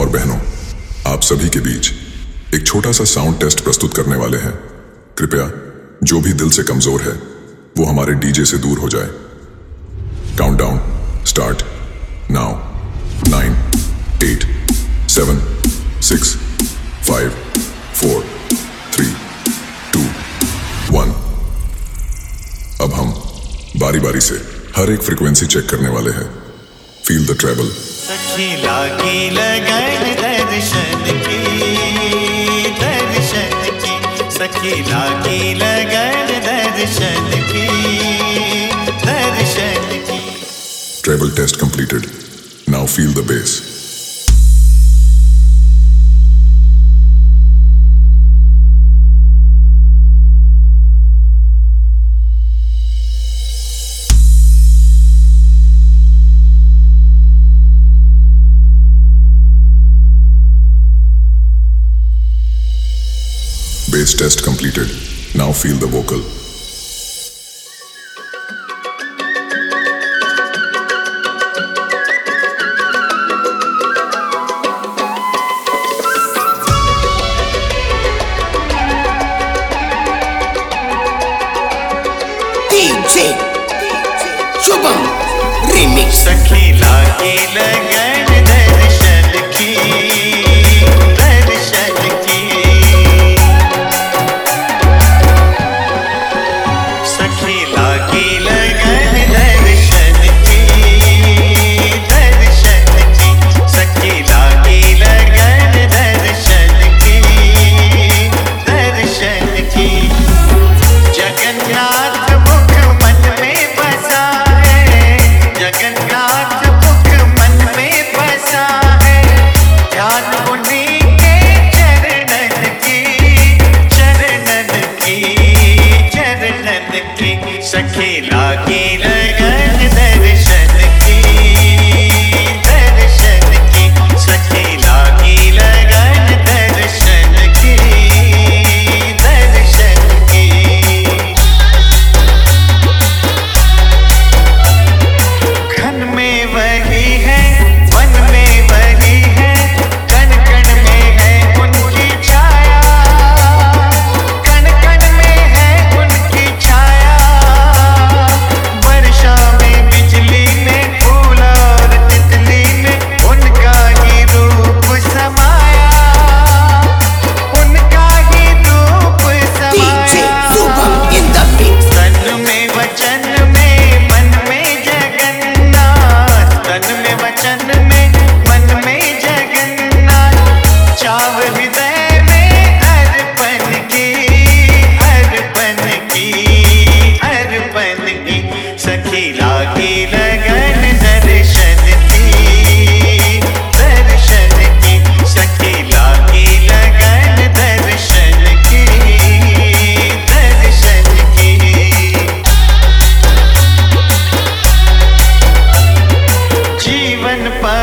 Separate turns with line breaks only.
और बहनों, आप सभी के बीच एक छोटा सा साउंड टेस्ट प्रस्तुत करने वाले हैं। कृपया जो भी दिल से कमजोर है वो हमारे डीजे से दूर हो जाए। Countdown start now. 9, 8, 7, 6, 5, 4, 3, 2, 1। अब हम बारी बारी से हर एक फ्रीक्वेंसी चेक करने वाले हैं। Feel the treble.
सखी लागी लगन दर्शन की, सखी लागी लगन दर्शन की।
Treble test completed. Now feel the bass. Bass test completed. Now feel the vocal.
DJ Shubham Remix.
सखी लागी लगन दर्शन की, सखी लागी लगन दर्शन की, सखी लागी लगन दर्शन की। घन में वही है, वन में वही है, कण कण में है उनकी छाया, कण कण में है उनकी छाया। वर्षा में, बिजली में, फूल और तितली में उनका ही रूप समाया, उनका ही रूप
DJ
समाया।
Shubham in the mix.
तन में वचन में मन में जगन्नाथ, तन में वचन में मन में जगन्नाथ। चाव हृदय में अर्पण की, अर्पण की, अर्पण की। सखी लागी लगन दर्शन की, दर्शन की। सखी लागी लगन दर्शन की, दर्शन की। जीवन